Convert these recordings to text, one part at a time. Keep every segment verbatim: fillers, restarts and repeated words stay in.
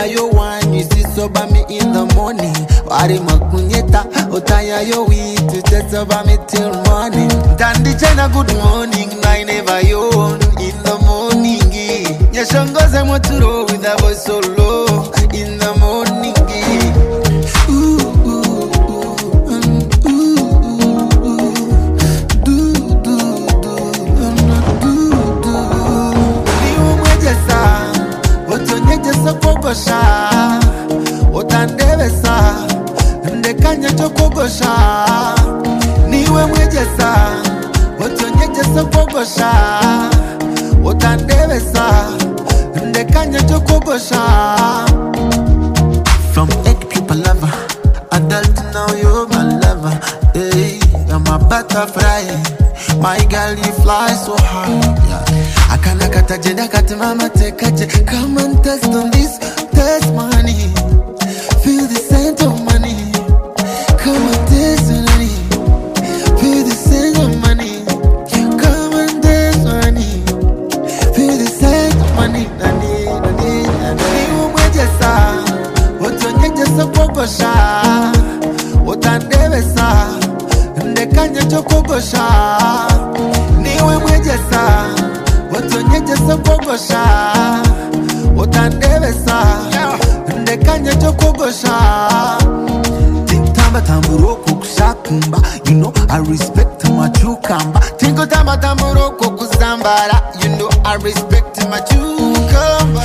Otaya yo wine, you see sober me in the morning. Wari makunyeta, otaya yo weed, you take sober me till morning. Dandy China good morning, I never yawn in the morning. Nyashongoze moturo with a voice so low in the morning. Otandebesa ndekanya chokogosha niwe mwejesa otonyejesa kogosha otandebesa ndekanya chokogosha. From egg people lover, adult now you're my lover. Hey, you're my butterfly, my girl you fly so high. Yeah. Akana kata jenda kata mama tekaje, come and test on this. Taste money, feel the scent of money. Come and taste money, feel the scent of money. Come and taste money, feel the scent of money. Nani, nani, nani. Umwejesa, otonyejesa kogosha, otandebesa, ndekanya chokogosha. Niwe mwejesa, otonyejesa kogosha, otandebesa ndekanya chokogosha. Tintamba tamburoko kushakumba, you know I respect my chukamba. Tingo tamba tamburoko kuzambara, you know I respect my chukamba.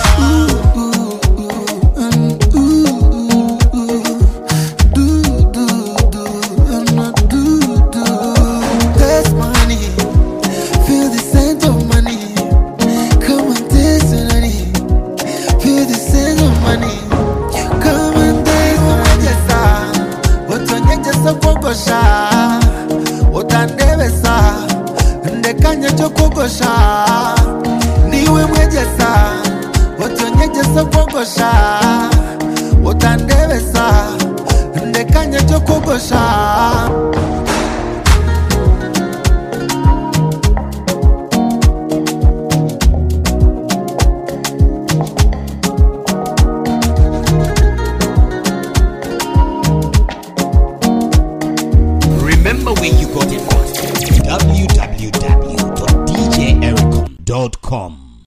Otandebesa ndekanya chokogosha niwe mwejesa otonyejesa kogosha otandebesa ndekanya chokogosha.